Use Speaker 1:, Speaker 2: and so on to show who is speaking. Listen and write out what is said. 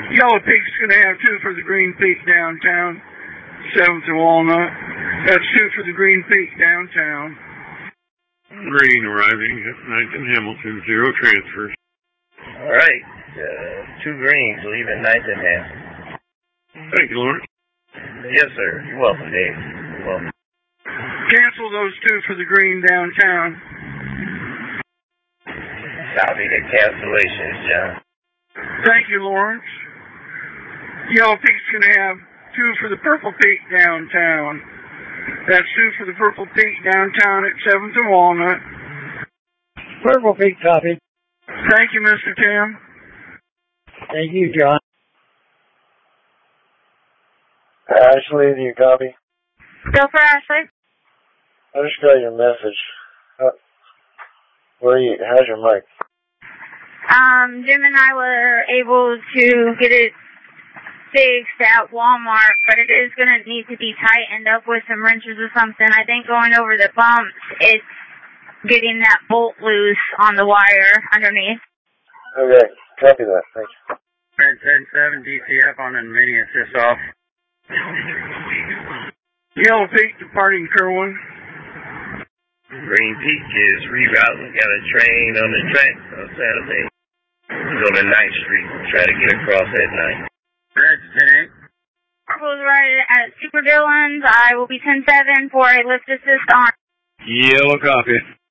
Speaker 1: Yellow Peak's going to have 2 for the Green Peak downtown, 7th and Walnut. That's 2 for the Green Peak downtown.
Speaker 2: Green arriving at 9th and Hamilton, 0 transfers.
Speaker 3: All right, 2 greens leaving 9th and Hamilton.
Speaker 2: Thank you, Lawrence.
Speaker 3: Yes, sir. You're welcome, Dave. You're welcome.
Speaker 1: Cancel those 2 for the Green downtown.
Speaker 3: Copy the cancellations, John.
Speaker 1: Thank you, Lawrence. Yellow Peak's going to have 2 for the Purple Peak downtown. That's 2 for the Purple Peak downtown at 7th and Walnut.
Speaker 4: Purple Peak copy.
Speaker 1: Thank you, Mr. Tim.
Speaker 4: Thank you, John. Ashley, do you copy?
Speaker 5: Still for Ashley?
Speaker 4: I just got your message. How's your mic?
Speaker 5: Jim and I were able to get it fixed at Walmart, but it is going to need to be tightened up with some wrenches or something. I think going over the bumps, it's getting that bolt loose on the wire underneath.
Speaker 4: Okay, copy that. Thank you.
Speaker 3: 10-7 DCF on an mini assist off.
Speaker 1: Yellow Peak departing Kerwin.
Speaker 3: Green Peak is rerouting. Got a train on the track on Saturday. Go to 9th Street. Try to get across at 9. That's 10-8.
Speaker 5: Goes right at Super Dillons. I will be 10-7 for a lift assist on.
Speaker 2: Yellow copy.